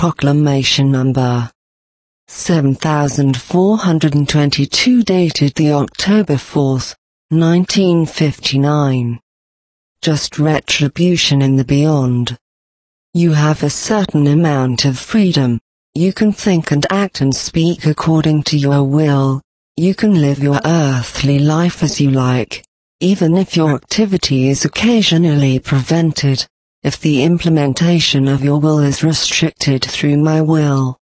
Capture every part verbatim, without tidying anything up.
Proclamation number seven thousand four hundred twenty-two, dated the October fourth, nineteen fifty-nine. Just retribution in the beyond. You have a certain amount of freedom. You can think and act and speak according to your will. You can live your earthly life as you like, even if your activity is occasionally prevented, if the implementation of your will is restricted through my will.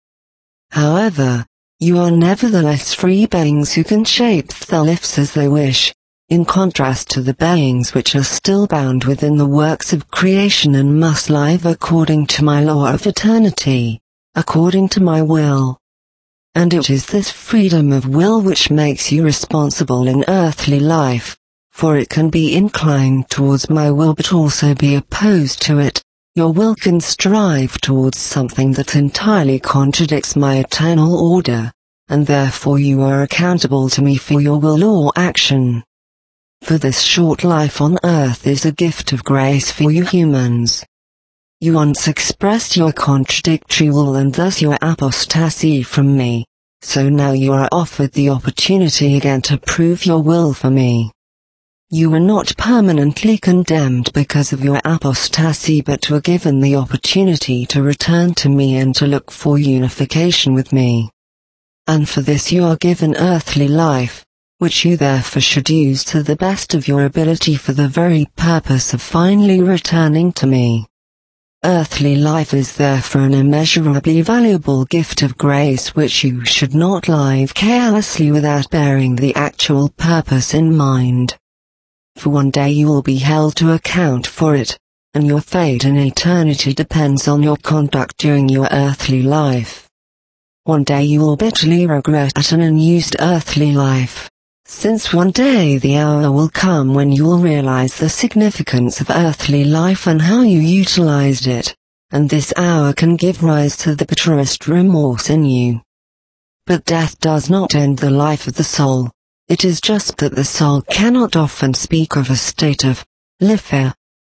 However, you are nevertheless free beings who can shape their lives as they wish, in contrast to the beings which are still bound within the works of creation and must live according to my law of eternity, according to my will. And it is this freedom of will which makes you responsible in earthly life, for it can be inclined towards my will but also be opposed to it. Your will can strive towards something that entirely contradicts my eternal order, and therefore you are accountable to me for your will or action. For this short life on earth is a gift of grace for you humans. You once expressed your contradictory will and thus your apostasy from me, so now you are offered the opportunity again to prove your will for me. You were not permanently condemned because of your apostasy but were given the opportunity to return to me and to look for unification with me. And for this you are given earthly life, which you therefore should use to the best of your ability for the very purpose of finally returning to me. Earthly life is therefore an immeasurably valuable gift of grace which you should not live carelessly without bearing the actual purpose in mind. For one day you will be held to account for it, and your fate in eternity depends on your conduct during your earthly life. One day you will bitterly regret an unused earthly life, since one day the hour will come when you will realize the significance of earthly life and how you utilized it, and this hour can give rise to the bitterest remorse in you. But death does not end the life of the soul. It is just that the soul cannot often speak of a state of life.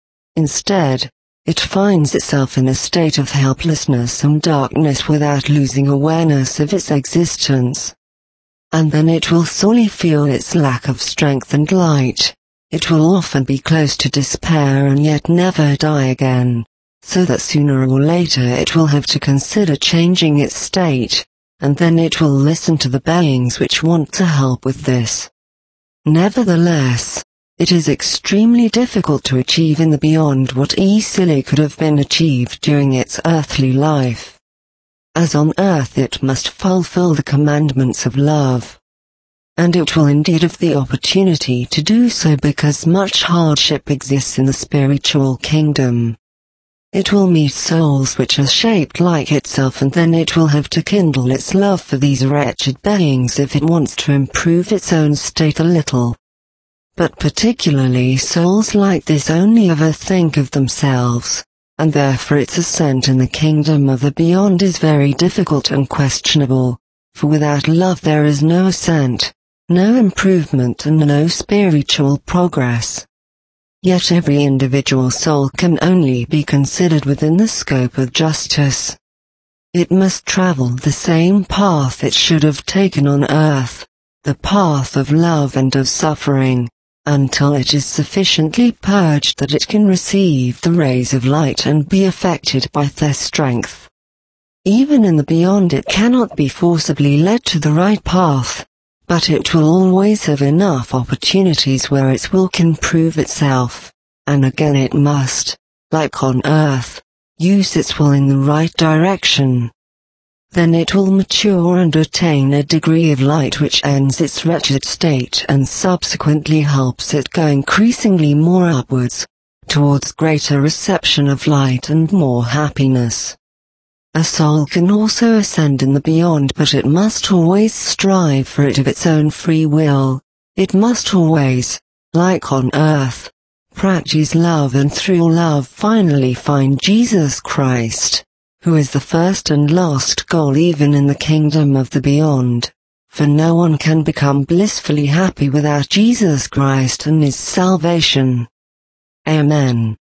Instead, it finds itself in a state of helplessness and darkness without losing awareness of its existence. And then it will sorely feel its lack of strength and light. It will often be close to despair and yet never die again, so that sooner or later it will have to consider changing its state, and then it will listen to the beings which want to help with this. Nevertheless, it is extremely difficult to achieve in the beyond what easily could have been achieved during its earthly life. As on earth it must fulfill the commandments of love. And it will indeed have the opportunity to do so because much hardship exists in the spiritual kingdom. It will meet souls which are shaped like itself, and then it will have to kindle its love for these wretched beings if it wants to improve its own state a little. But particularly souls like this only ever think of themselves, and therefore its ascent in the kingdom of the beyond is very difficult and questionable, for without love there is no ascent, no improvement and no spiritual progress. Yet every individual soul can only be considered within the scope of justice. It must travel the same path it should have taken on earth, the path of love and of suffering, until it is sufficiently purged that it can receive the rays of light and be affected by their strength. Even in the beyond it cannot be forcibly led to the right path, but it will always have enough opportunities where its will can prove itself, and again it must, like on earth, use its will in the right direction. Then it will mature and attain a degree of light which ends its wretched state and subsequently helps it go increasingly more upwards, towards greater reception of light and more happiness. A soul can also ascend in the beyond, but it must always strive for it of its own free will. It must always, like on earth, practice love and through love finally find Jesus Christ, who is the first and last goal even in the kingdom of the beyond. For no one can become blissfully happy without Jesus Christ and his salvation. Amen.